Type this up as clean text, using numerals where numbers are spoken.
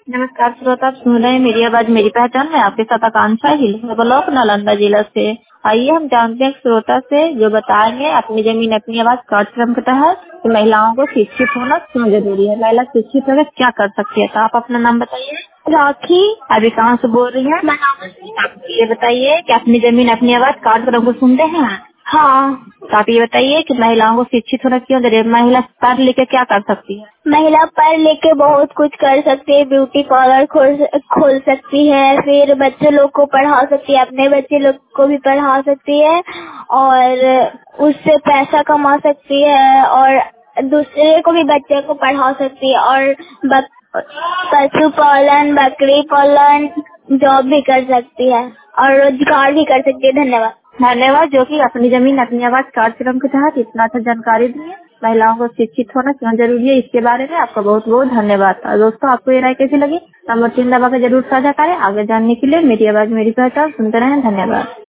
नमस्कार श्रोता, आप सुन रहे हैं मेरी आवाज मेरी पहचान में आपके साथ आकांक्षा हिल ब्लॉक नालंदा जिला से। आइए हम जानते हैं श्रोता से जो बताएंगे अपनी जमीन अपनी आवाज कार्यक्रम के तहत कि महिलाओं को शिक्षित होना क्यों जरूरी है। महिला शिक्षित होकर क्या कर सकती है। तो आप अपना नाम बताइए। राखी। अभी कहाँ से बोल रही हैं? आप ये बताइए कि अपनी जमीन अपनी आवाज कार्यक्रम को सुनते हैं? हाँ। तो आप ये बताइए कि महिलाओं को शिक्षित होना क्यों जरूरी है। महिला पढ़ लिख के क्या कर सकती है? महिला पढ़ लिख के बहुत कुछ कर सकती है। ब्यूटी पार्लर खोल सकती है, फिर बच्चे लोग को पढ़ा सकती है, अपने बच्चे लोग को भी पढ़ा सकती है और उससे पैसा कमा सकती है और दूसरे को भी बच्चे को पढ़ा सकती है और पशुपालन, बकरी पालन, जॉब भी कर सकती है और रोजगार भी कर सकती है। धन्यवाद। धन्यवाद जो कि अपनी जमीन अपनी आवाज कार्यक्रम के तहत इतना अच्छा जानकारी दी है। महिलाओं को शिक्षित होना क्यों जरूरी है इसके बारे में आपका बहुत बहुत धन्यवाद। और दोस्तों आपको ये राय कैसी लगी? नंबर 3 दबा के जरूर साझा करें। आगे जानने के लिए मेरी आवाज मेरी पहचान सुनते रहें। धन्यवाद।